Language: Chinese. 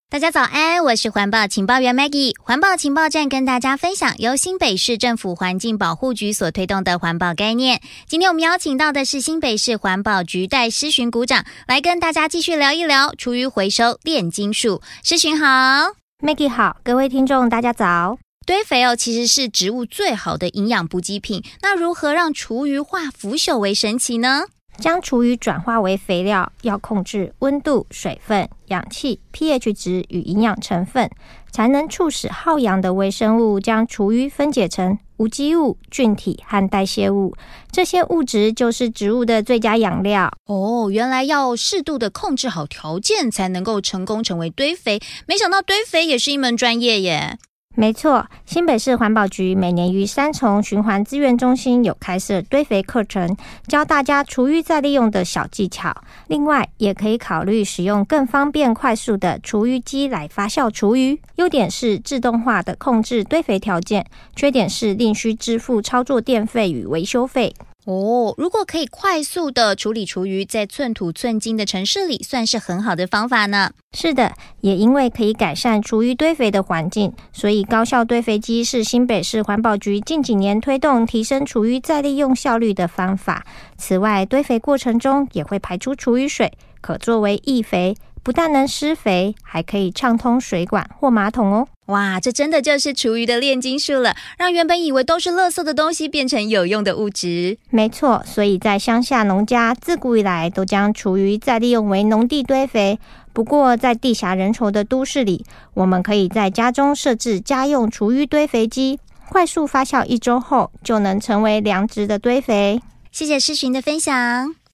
大家早安，我是环保情报员 Maggie。环保情报站跟大家分享由新北市政府环境保护局所推动的环保概念。今天我们邀请到的是新北市环保局戴诗寻股长，来跟大家继续聊一聊厨余回收炼金术。诗寻好。 Maggie 好，各位听众大家早。 堆肥其实是植物最好的营养补给品，那如何让厨余化腐朽为神奇呢？ 将厨余转化为肥料，要控制温度、水分、氧气、pH 值与营养成分，才能促使好氧的微生物将厨余分解成无机物、菌体和代谢物。这些物质就是植物的最佳养料。 原来要适度的控制好条件，才能够成功成为堆肥。没想到堆肥也是一门专业耶。 没错，新北市环保局每年于三重循环资源中心有开设堆肥课程，教大家厨余再利用的小技巧。另外，也可以考虑使用更方便快速的厨余机来发酵厨余。优点是自动化的控制堆肥条件，缺点是另需支付操作电费与维修费。 如果可以快速的处理厨余，在寸土寸金的城市里算是很好的方法呢。 是的，也因为可以改善厨余堆肥的环境，所以高效堆肥机是新北市环保局近几年推动提升厨余再利用效率的方法。此外，堆肥过程中也会排出厨余水，可作为易肥，不但能施肥，还可以畅通水管或马桶哦。 哇，这真的就是厨余的炼金术了，让原本以为都是垃圾的东西变成有用的物质。 没错，所以在乡下农家自古以来都将厨余再利用为农地堆肥。不过在地狭人稠的都市里，我们可以在家中设置家用厨余堆肥机，快速发酵1周后就能成为良质的堆肥。 谢谢诗寻的分享。